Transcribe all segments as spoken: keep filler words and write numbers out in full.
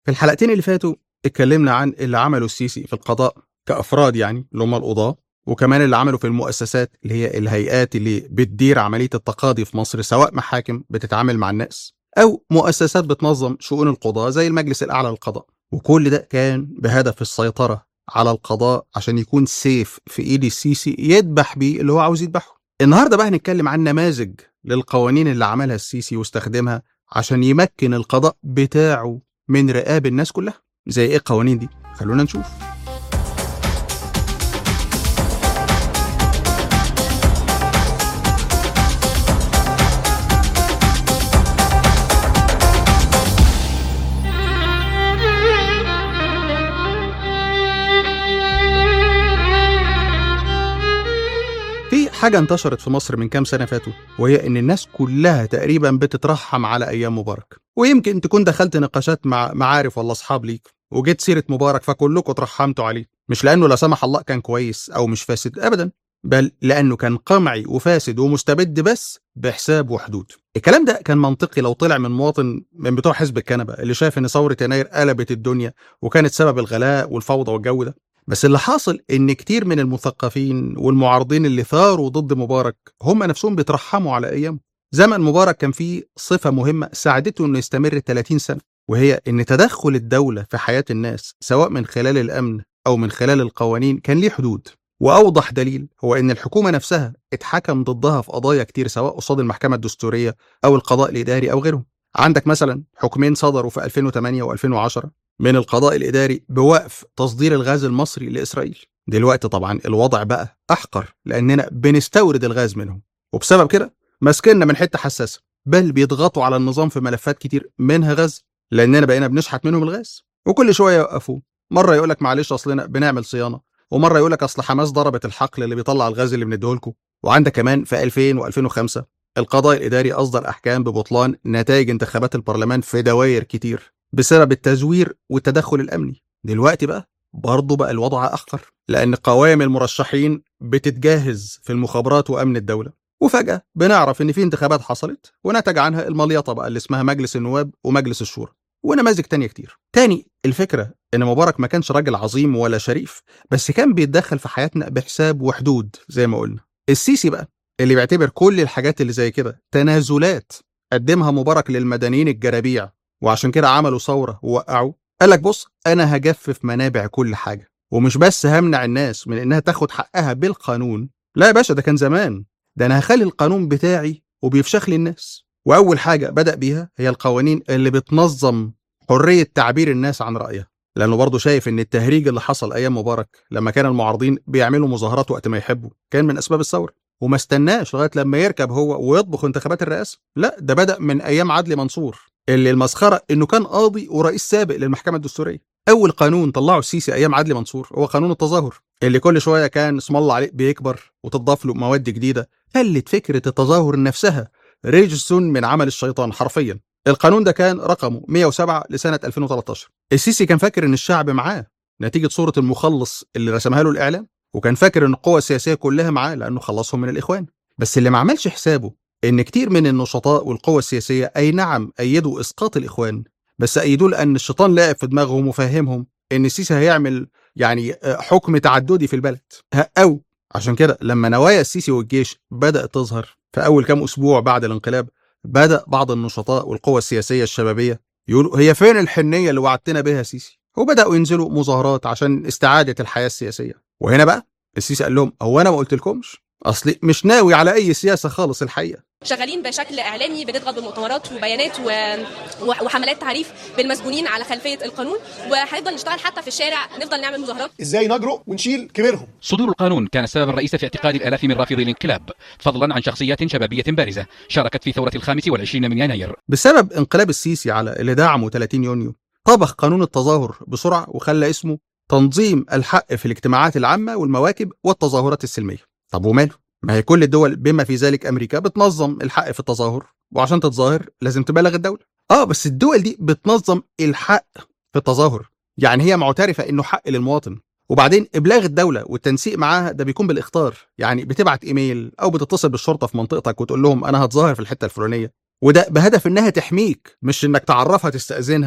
في الحلقتين اللي فاتوا اتكلمنا عن اللي عمله السيسي في القضاء كأفراد، يعني اللي هم القضاة، وكمان اللي عمله في المؤسسات اللي هي الهيئات اللي بتدير عملية التقاضي في مصر، سواء محاكم بتتعامل مع الناس أو مؤسسات بتنظم شؤون القضاة زي المجلس الأعلى للقضاء. وكل ده كان بهدف السيطرة على القضاء عشان يكون سيف في إيد السيسي يدبح بيه اللي هو عاوز يدبحه. النهاردة بقى هنتكلم عن نماذج للقوانين اللي عملها السيسي واستخدمها عشان يمكن القضاء بتاعه من رقاب الناس كلها. زي ايه القوانين دي؟ خلونا نشوف. في حاجة انتشرت في مصر من كام سنة فاتوا، وهي إن الناس كلها تقريبا بتترحم على أيام مبارك. ويمكن تكون دخلت نقاشات مع معارف ولا أصحاب ليك وجيت سيرة مبارك فكلكم اترحمتوا عليه، مش لأنه لا سمح الله كان كويس أو مش فاسد أبدا، بل لأنه كان قمعي وفاسد ومستبد بس بحساب وحدود. الكلام ده كان منطقي لو طلع من مواطن من بتوع حزب الكنبة اللي شايف إن ثورة يناير قلبت الدنيا وكانت سبب الغلاء والفوضى والجو ده. بس اللي حاصل إن كتير من المثقفين والمعارضين اللي ثاروا ضد مبارك هم نفسهم بيترحموا على أيامه. زمن مبارك كان فيه صفة مهمة ساعدته إنه يستمر ثلاثين سنة، وهي إن تدخل الدولة في حياة الناس سواء من خلال الأمن أو من خلال القوانين كان ليه حدود. وأوضح دليل هو إن الحكومة نفسها اتحكم ضدها في قضايا كتير سواء قصاد المحكمة الدستورية أو القضاء الإداري أو غيرهم. عندك مثلا حكمين صدروا في ألفين وثمانية وألفين وعشرة من القضاء الإداري بوقف تصدير الغاز المصري لإسرائيل. دلوقتي طبعا الوضع بقى أحقر لأننا بنستورد الغاز منهم، وبسبب كده ماسكيننا من حتة حساسة، بل بيضغطوا على النظام في ملفات كتير منها غاز، لأننا بقينا بنشحت منهم الغاز. وكل شوية يوقفوه، مرة يقولك معلش أصلنا بنعمل صيانة، ومرة يقولك أصل حماس ضربت الحقل اللي بيطلع الغاز اللي بنديهولكم. وعندك كمان في ألفين وألفين وخمسة القضاء الإداري أصدر أحكام ببطلان نتائج انتخابات البرلمان في دوائر كتير بسبب التزوير والتدخل الأمني. دلوقتي بقى برضه بقى الوضع أخطر، لأن قوائم المرشحين بتتجهز في المخابرات وأمن الدولة، وفجأة بنعرف إن في انتخابات حصلت ونتج عنها المليطة بقى اللي اسمها مجلس النواب ومجلس الشورى ونماذج تانية كتير. تاني الفكرة إن مبارك ما كانش راجل عظيم ولا شريف، بس كان بيتدخل في حياتنا بحساب وحدود زي ما قلنا. السيسي بقى اللي بيعتبر كل الحاجات اللي زي كده تنازلات قدمها مبارك للمدنيين الجرابيع، وعشان كده عملوا ثورة ووقعوا. قالك بص أنا هجفف منابع كل حاجة، ومش بس همنع الناس من إنها تاخد حقها بالقانون، لا يا باشا ده كان زمان، ده أنا هخلي القانون بتاعي وبيفشخ لي الناس. وأول حاجة بدأ بيها هي القوانين اللي بتنظم حرية تعبير الناس عن رأيها، لأنه برضه شايف إن التهريج اللي حصل أيام مبارك لما كان المعارضين بيعملوا مظاهرات وقت ما يحبوا كان من أسباب الثورة، وما استناش لغاية لما يركب هو ويطبخ انتخابات الرئاسة، لا ده بدأ من أيام عدلي منصور اللي المسخرة إنه كان قاضي ورئيس سابق للمحكمة الدستورية. أول قانون طلعه السيسي أيام عدلي منصور هو قانون التظاهر، اللي كل شوية كان اسم الله عليه بيكبر وتضاف له مواد جديدة خلت فكرة التظاهر نفسها رجس من عمل الشيطان حرفيا. القانون ده كان رقمه مئة وسبعة لسنة ألفين وثلاثة عشر. السيسي كان فاكر إن الشعب معاه نتيجة صورة المخلص اللي رسمها له الإعلام، وكان فاكر إن القوى السياسية كلها معاه لأنه خلصهم من الإخوان. بس اللي ما عملش حسابه إن كتير من النشطاء والقوى السياسية أي نعم أيدوا إسقاط الإخوان، بس أيدوا لأن الشيطان لعب في دماغهم وفهمهم إن السيسي هيعمل يعني حكم تعددي في البلد. أو عشان كده لما نوايا السيسي والجيش بدأت تظهر في أول كام أسبوع بعد الانقلاب، بدأ بعض النشطاء والقوى السياسية الشبابية يقولوا هي فين الحنية اللي وعدتنا بها سيسي، وبدأوا ينزلوا مظاهرات عشان استعادة الحياة السياسية. وهنا بقى السيسي قال لهم هو أنا ما قلت لكمش؟ أصلي مش ناوي على أي سياسة خالص الحقيقة. شغالين بشكل إعلامي بنضغط بمؤتمرات وبيانات و... وحملات تعريف بالمسجونين على خلفية القانون، وهنفضل نشتغل حتى في الشارع، نفضل نعمل مظاهرات ازاي نجرؤ ونشيل كبيرهم. صدور القانون كان السبب الرئيسي في اعتقال الآلاف من رافضي الانقلاب، فضلا عن شخصيات شبابية بارزة شاركت في ثورة الخامس والعشرين من يناير. بسبب انقلاب السيسي على اللي دعمه ثلاثين يونيو طبخ قانون التظاهر بسرعة وخلى اسمه تنظيم الحق في الاجتماعات العامة والمواكب والتظاهرات السلمية. طب وماله؟ ما هي كل الدول بما في ذلك أمريكا بتنظم الحق في التظاهر، وعشان تتظاهر لازم تبلغ الدولة. آه بس الدول دي بتنظم الحق في التظاهر، يعني هي معترفة إنه حق للمواطن، وبعدين إبلاغ الدولة والتنسيق معاها ده بيكون بالإخطار، يعني بتبعت إيميل أو بتتصل بالشرطة في منطقتك وتقول لهم أنا هتظاهر في الحتة الفلانية، وده بهدف إنها تحميك مش إنك تعرفها تستأذنها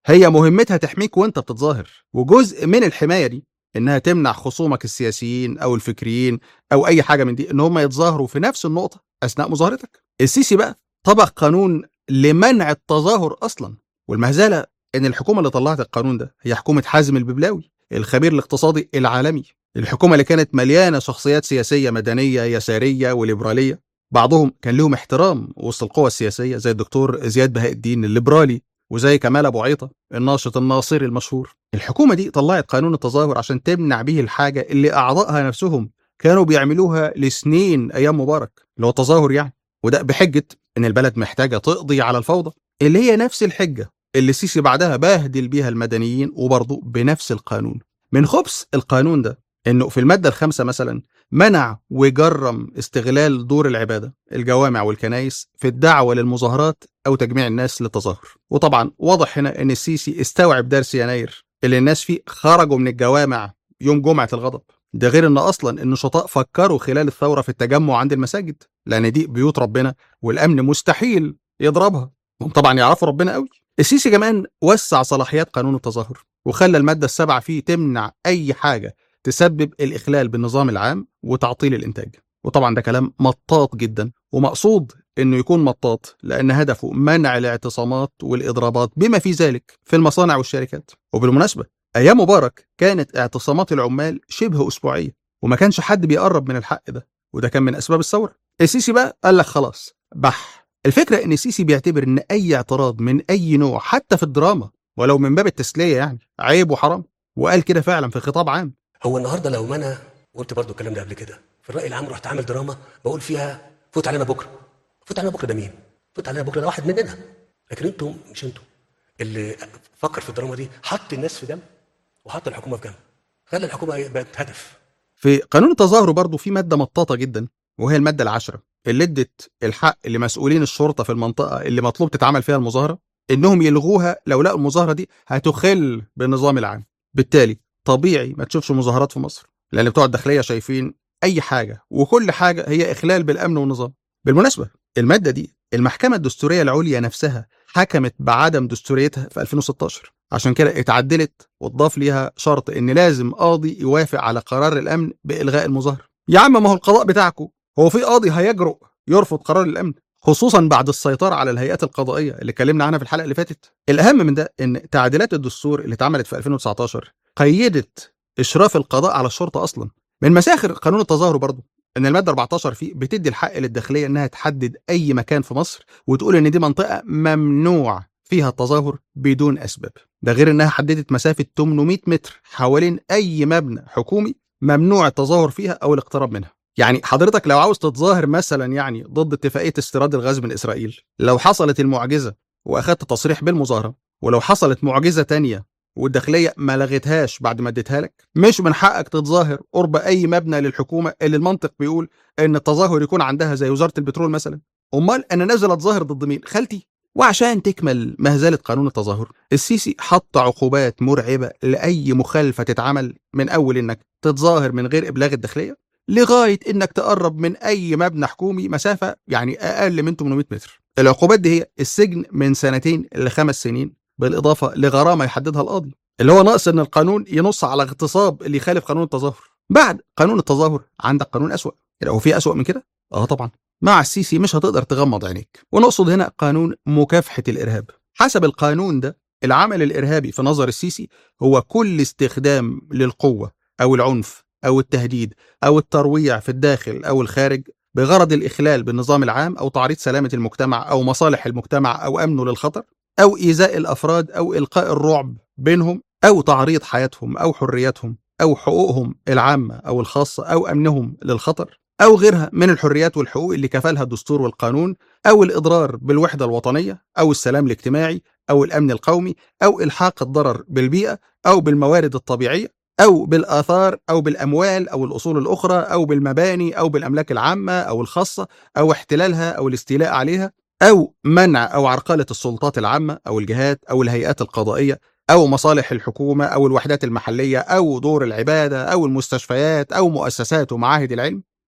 هي مهمتها تحميك وانت بتتظاهر، وجزء من الحماية دي انها تمنع خصومك السياسيين او الفكريين او اي حاجة من دي ان هم يتظاهروا في نفس النقطة اثناء مظاهرتك. السيسي بقى طبق قانون لمنع التظاهر اصلا، والمهزلة ان الحكومة اللي طلعت القانون ده هي حكومة حازم الببلاوي الخبير الاقتصادي العالمي، الحكومة اللي كانت مليانة شخصيات سياسية مدنية يسارية وليبرالية، بعضهم كان لهم احترام وسط القوى السياسية زي الدكتور زياد بهاء الدين الليبرالي وزي كمال أبو عيطة الناشط الناصري المشهور. الحكومة دي طلعت قانون التظاهر عشان تمنع به الحاجة اللي أعضائها نفسهم كانوا بيعملوها لسنين أيام مبارك، اللي هو التظاهر يعني، وده بحجة إن البلد محتاجة تقضي على الفوضى، اللي هي نفس الحجة اللي السيسي بعدها بهدل بيها المدنيين وبرضه بنفس القانون. من خبث القانون ده إنه في المادة الخامسة مثلا منع وجرم استغلال دور العبادة الجوامع والكنائس في الدعوة للمظاهرات أو تجميع الناس للتظاهر. وطبعا واضح هنا إن السيسي استوعب درس يناير اللي الناس فيه خرجوا من الجوامع يوم جمعة الغضب، ده غير إن أصلا النشطاء فكروا خلال الثورة في التجمع عند المساجد لأن دي بيوت ربنا والأمن مستحيل يضربها، هم طبعا يعرفوا ربنا قوي. السيسي كمان وسع صلاحيات قانون التظاهر وخلى المادة السابعة فيه تمنع أي حاجة تسبب الإخلال بالنظام العام وتعطيل الإنتاج، وطبعا ده كلام مطاط جدا، ومقصود إنه يكون مطاط لأن هدفه منع الاعتصامات والإضرابات بما في ذلك في المصانع والشركات. وبالمناسبة أيام مبارك كانت اعتصامات العمال شبه أسبوعية وما كانش حد بيقرب من الحق ده، وده كان من أسباب الثورة. السيسي بقى قال لك خلاص بح. الفكرة إن السيسي بيعتبر إن أي اعتراض من أي نوع حتى في الدراما ولو من باب التسلية يعني عيب وحرام، وقال كده فعلا في خطاب عام. هو النهارده لو ما انا قلت برضو الكلام ده قبل كده في الراي العام، رحت عامل دراما بقول فيها فوت علينا بكره. فوت علينا بكره ده مين؟ فوت علينا بكره ده واحد مننا، لكن انتم مش انتم اللي فكر في الدراما دي، حط الناس في جنب وحط الحكومه في جنب، خلى الحكومه بقت هدف. في قانون التظاهر برضو في ماده مطاطه جدا وهي الماده العاشره اللي ادت الحق لمسؤولين الشرطه في المنطقه اللي مطلوب تتعمل فيها المظاهره انهم يلغوها لو لقوا المظاهره دي هتخل بالنظام العام. بالتالي طبيعي ما تشوفش مظاهرات في مصر لان بتوع الداخليه شايفين اي حاجه وكل حاجه هي اخلال بالامن والنظام. بالمناسبه الماده دي المحكمه الدستوريه العليا نفسها حكمت بعدم دستوريتها في ألفين وستاشر، عشان كده اتعدلت واتضاف ليها شرط ان لازم قاضي يوافق على قرار الامن بالغاء المظاهره. يا عم ما هو القضاء بتاعكم، هو في قاضي هيجرؤ يرفض قرار الامن خصوصا بعد السيطره على الهيئات القضائيه اللي اتكلمنا عنها في الحلقه اللي فاتت؟ الاهم من ده ان تعديلات الدستور اللي اتعملت في ألفين وتسعتاشر قيدت اشراف القضاء على الشرطه اصلا. من مساخر قانون التظاهر برضه ان الماده أربعتاشر فيه بتدي الحق للداخليه انها تحدد اي مكان في مصر وتقول ان دي منطقه ممنوع فيها التظاهر بدون اسباب، ده غير انها حددت مسافه ثمانمائة متر حوالين اي مبنى حكومي ممنوع التظاهر فيها او الاقتراب منها. يعني حضرتك لو عاوز تتظاهر مثلا يعني ضد اتفاقيه استيراد الغاز من اسرائيل، لو حصلت المعجزه واخدت تصريح بالمظاهره، ولو حصلت معجزه تانية والداخليه ما لغتهاش بعد ما اديتها لك، مش من حقك تتظاهر قرب اي مبنى للحكومه اللي المنطق بيقول ان التظاهر يكون عندها زي وزاره البترول مثلا. امال انا نازل اتظاهر ضد مين؟ خالتي؟ وعشان تكمل مهزله قانون التظاهر، السيسي حط عقوبات مرعبه لاي مخالفه تتعمل، من اول انك تتظاهر من غير ابلاغ الداخليه لغايه انك تقرب من اي مبنى حكومي مسافه يعني اقل من ثمانمائة متر. العقوبات دي هي السجن من سنتين لخمس سنين بالاضافه لغرامه يحددها القاضي، اللي هو ناقص ان القانون ينص على اغتصاب اللي يخالف قانون التظاهر. بعد قانون التظاهر عندك قانون اسوأ. هو في اسوأ من كده؟ اه طبعا. مع السيسي مش هتقدر تغمض عينيك، ونقصد هنا قانون مكافحه الارهاب. حسب القانون ده العمل الارهابي في نظر السيسي هو كل استخدام للقوه او العنف او التهديد او الترويع في الداخل او الخارج بغرض الاخلال بالنظام العام او تعريض سلامه المجتمع او مصالح المجتمع او امنه للخطر، أو إيذاء الأفراد أو إلقاء الرعب بينهم أو تعريض حياتهم أو حرياتهم أو حقوقهم العامة أو الخاصة أو أمنهم للخطر أو غيرها من الحريات والحقوق اللي كفلها الدستور والقانون، أو الإضرار بالوحدة الوطنية أو السلام الاجتماعي أو الأمن القومي أو إلحاق الضرر بالبيئة أو بالموارد الطبيعية أو بالآثار أو بالأموال أو الأصول الأخرى أو بالمباني أو بالأملاك العامة أو الخاصة أو احتلالها أو الاستيلاء عليها أو منع أو عرقلة السلطات العامة أو الجهات أو الهيئات القضائية أو مصالح الحكومة أو الوحدات المحلية أو دور العبادة أو المستشفيات أو مؤسسات ومعاهد العلم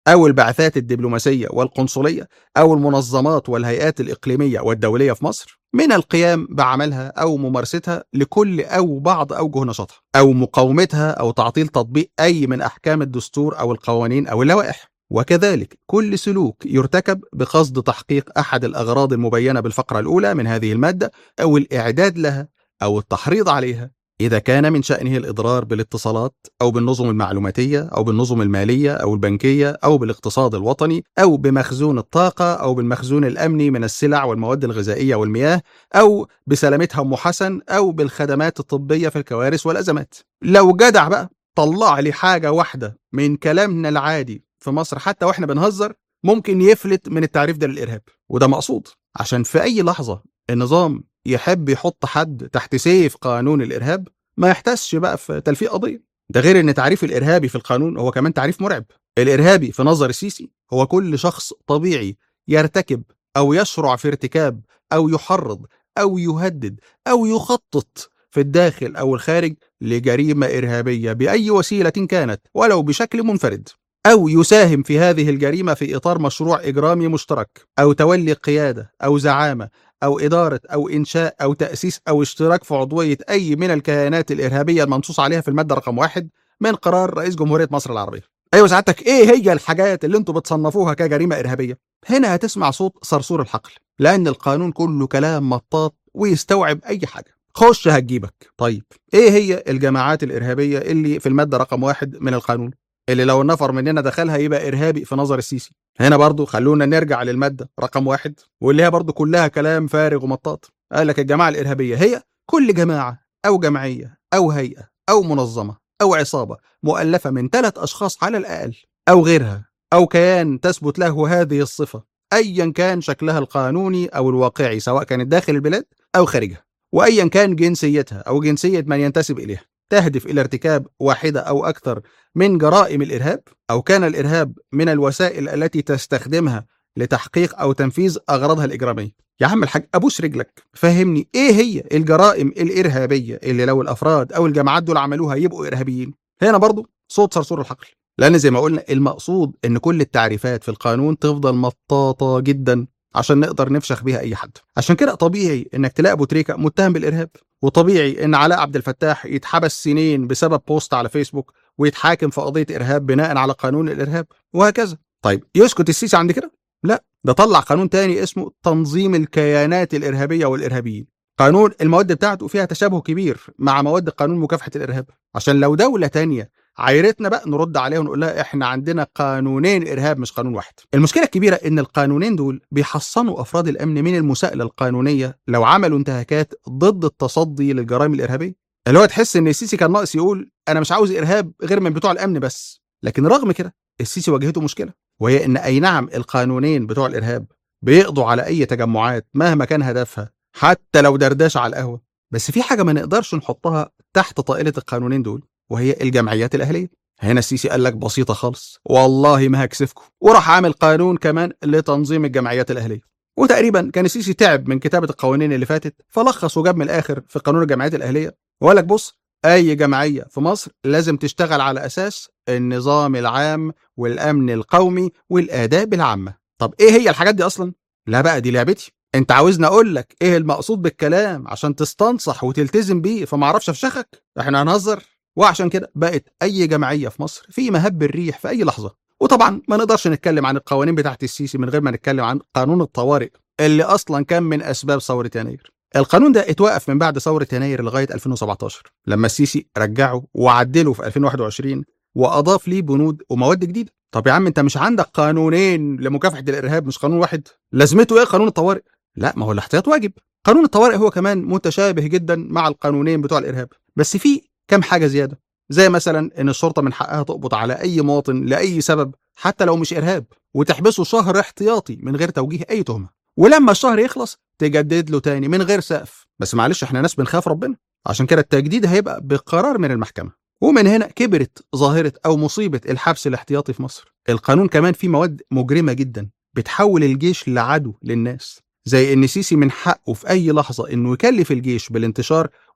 أو البعثات الدبلوماسية والقنصلية أو المنظمات والهيئات الإقليمية والدولية في مصر من القيام بعملها أو ممارستها لكل أو بعض أوجه نشاطها، أو مقاومتها أو تعطيل تطبيق أي من أحكام الدستور أو القوانين أو اللوائح. وكذلك كل سلوك يرتكب بقصد تحقيق أحد الأغراض المبينة بالفقرة الأولى من هذه المادة أو الإعداد لها أو التحريض عليها، إذا كان من شأنه الإضرار بالاتصالات أو بالنظم المعلوماتية أو بالنظم المالية أو البنكية أو بالاقتصاد الوطني أو بمخزون الطاقة أو بالمخزون الأمني من السلع والمواد الغذائية والمياه أو بسلامتها أم حسن أو بالخدمات الطبية في الكوارث والأزمات. لو جدع بقى طلع لي حاجة واحدة من كلامنا العادي في مصر حتى وإحنا بنهزر ممكن يفلت من التعريف ده للإرهاب، وده مقصود عشان في أي لحظة النظام يحب يحط حد تحت سيف قانون الإرهاب ما يحتسش بقى في تلفيق قضية. ده غير ان تعريف الإرهابي في القانون هو كمان تعريف مرعب. الإرهابي في نظر السيسي هو كل شخص طبيعي يرتكب أو يشرع في ارتكاب أو يحرض أو يهدد أو يخطط في الداخل أو الخارج لجريمة إرهابية بأي وسيلة كانت ولو بشكل منفرد، أو يساهم في هذه الجريمة في إطار مشروع إجرامي مشترك أو تولي قيادة أو زعامة أو إدارة أو إنشاء أو تأسيس أو اشتراك في عضوية أي من الكيانات الإرهابية المنصوص عليها في المادة رقم واحد من قرار رئيس جمهورية مصر العربية. أيوة سعادتك، إيه هي الحاجات اللي أنتوا بتصنفوها كجريمة إرهابية؟ هنا هتسمع صوت صرصور الحقل، لأن القانون كله كلام مطاط ويستوعب أي حاجة. خش هتجيبك. طيب إيه هي الجماعات الإرهابية اللي في المادة رقم واحد من القانون اللي لو النفر مننا دخلها يبقى إرهابي في نظر السيسي؟ هنا برضو خلونا نرجع للمادة رقم واحد واللي هي برضو كلها كلام فارغ ومطاط. قال لك الجماعة الإرهابية هي كل جماعة أو جمعية أو هيئة أو منظمة أو عصابة مؤلفة من ثلاث أشخاص على الأقل أو غيرها أو كيان تثبت له هذه الصفة أيا كان شكلها القانوني أو الواقعي سواء كانت داخل البلاد أو خارجها، وأيا كان جنسيتها أو جنسية من ينتسب إليها، تهدف إلى ارتكاب واحدة أو أكثر من جرائم الإرهاب، أو كان الإرهاب من الوسائل التي تستخدمها لتحقيق أو تنفيذ أغراضها الإجرامية. يا عم الحاج أبوس رجلك، فهمني إيه هي الجرائم الإرهابية اللي لو الأفراد أو الجماعات دول عملوها يبقوا إرهابيين؟ هنا برضو صوت صرصور الحقل، لأن زي ما قلنا المقصود إن كل التعريفات في القانون تفضل مطاطة جدا عشان نقدر نفشخ بيها أي حد. عشان كده طبيعي إنك تلاقي أبو تريكة متهم بالإرهاب، وطبيعي إن علاء عبد الفتاح يتحبس سنين بسبب بوست على فيسبوك ويتحاكم في قضية إرهاب بناء على قانون الإرهاب، وهكذا. طيب يسكت السيسي عند كده؟ لا، ده طلع قانون تاني اسمه تنظيم الكيانات الإرهابية والإرهابيين. قانون المواد بتاعته فيها تشابه كبير مع مواد قانون مكافحة الإرهاب، عشان لو دولة تانية عايرتنا بقى نرد عليها ونقول لها احنا عندنا قانونين إرهاب مش قانون واحد. المشكلة الكبيرة ان القانونين دول بيحصنوا افراد الامن من المساءلة القانونية لو عملوا انتهاكات ضد التصدي للجرائم الإرهابية، اللي هو تحس ان السيسي كان ناقص يقول انا مش عاوز إرهاب غير من بتوع الامن بس. لكن رغم كده السيسي واجهته مشكلة، وهي ان اي نعم القانونين بتوع الإرهاب بيقضوا على اي تجمعات مهما كان هدفها حتى لو دردش على القهوة، بس في حاجة ما نقدرش نحطها تحت طائلة القانونين دول وهي الجمعيات الأهلية. هنا السيسي قال لك بسيطة خالص، والله ما هكسفكم، وراح عامل قانون كمان لتنظيم الجمعيات الأهلية. وتقريبا كان السيسي تعب من كتابة القوانين اللي فاتت فلخص وجاب من الآخر في قانون الجمعيات الأهلية وقال لك بص، أي جمعية في مصر لازم تشتغل على أساس النظام العام والأمن القومي والآداب العامة. طب إيه هي الحاجات دي أصلا؟ لا بقى دي لعبتي، انت عاوزني اقول لك ايه المقصود بالكلام عشان تستنصح وتلتزم بيه فما اعرفش افشخك؟ احنا هنهزر؟ وعشان كده بقت اي جمعيه في مصر في مهب الريح في اي لحظه. وطبعا ما نقدرش نتكلم عن القوانين بتاعت السيسي من غير ما نتكلم عن قانون الطوارئ اللي اصلا كان من اسباب ثوره يناير. القانون ده اتوقف من بعد ثوره يناير لغايه ألفين وسبعتاشر لما السيسي رجعه وعدله في ألفين وواحد وعشرين واضاف ليه بنود ومواد جديده. طب يا عم انت مش عندك قانونين لمكافحه الارهاب مش قانون واحد؟ لازمته ايه قانون الطوارئ؟ لا، ما هو الاحتياط واجب. قانون الطوارئ هو كمان متشابه جدا مع القانونين بتوع الارهاب، بس في كم حاجه زياده، زي مثلا ان الشرطه من حقها تقبض على اي مواطن لاي سبب حتى لو مش ارهاب وتحبسه شهر احتياطي من غير توجيه اي تهمه، ولما الشهر يخلص تجدد له تاني من غير سقف. بس معلش احنا ناس بنخاف ربنا، عشان كده التجديد هيبقى بقرار من المحكمه. ومن هنا كبرت ظاهره او مصيبه الحبس الاحتياطي في مصر. القانون كمان فيه مواد مجرمه جدا بتحول الجيش لعدو للناس، زي ان سيسي من حقه في اي لحظه انه يكلف الجيش بالانتشار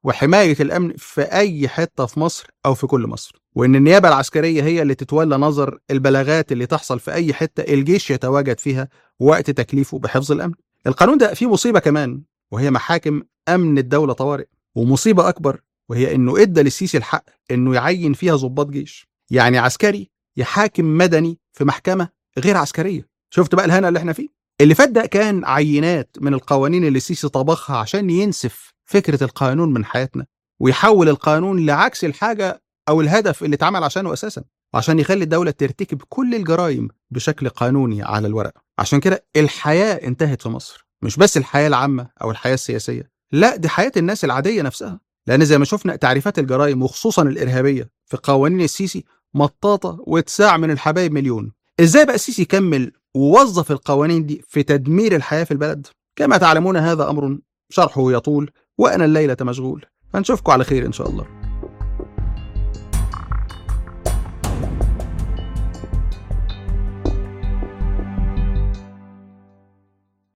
وحماية الأمن في أي حتة في مصر أو في كل مصر، وإن النيابة العسكرية هي اللي تتولى نظر البلاغات اللي تحصل في أي حتة الجيش يتواجد فيها وقت تكليفه بحفظ الأمن. القانون ده فيه مصيبة كمان، وهي محاكم أمن الدولة طوارئ، ومصيبة أكبر وهي إنه إدى للسيسي الحق إنه يعين فيها ضباط جيش، يعني عسكري يحاكم مدني في محكمة غير عسكرية. شفت بقى الهنا اللي احنا فيه؟ اللي فات ده كان عينات من القوانين اللي السيسي طبخها عشان ينسف فكرة القانون من حياتنا ويحول القانون لعكس الحاجة أو الهدف اللي اتعمل عشانه أساسا، عشان يخلي الدولة ترتكب كل الجرائم بشكل قانوني على الورق. عشان كده الحياة انتهت في مصر، مش بس الحياة العامة أو الحياة السياسية، لا دي حياة الناس العادية نفسها، لأن زي ما شفنا تعريفات الجرائم وخصوصا الإرهابية في قوانين السيسي مطاطة واتساع من الحبايب مليون. إزاي بقى السيسي كمل ووظف القوانين دي في تدمير الحياة في البلد؟ كما تعلمون هذا أمر شرحه يطول وأنا الليلة مشغول، فنشوفكم على خير إن شاء الله.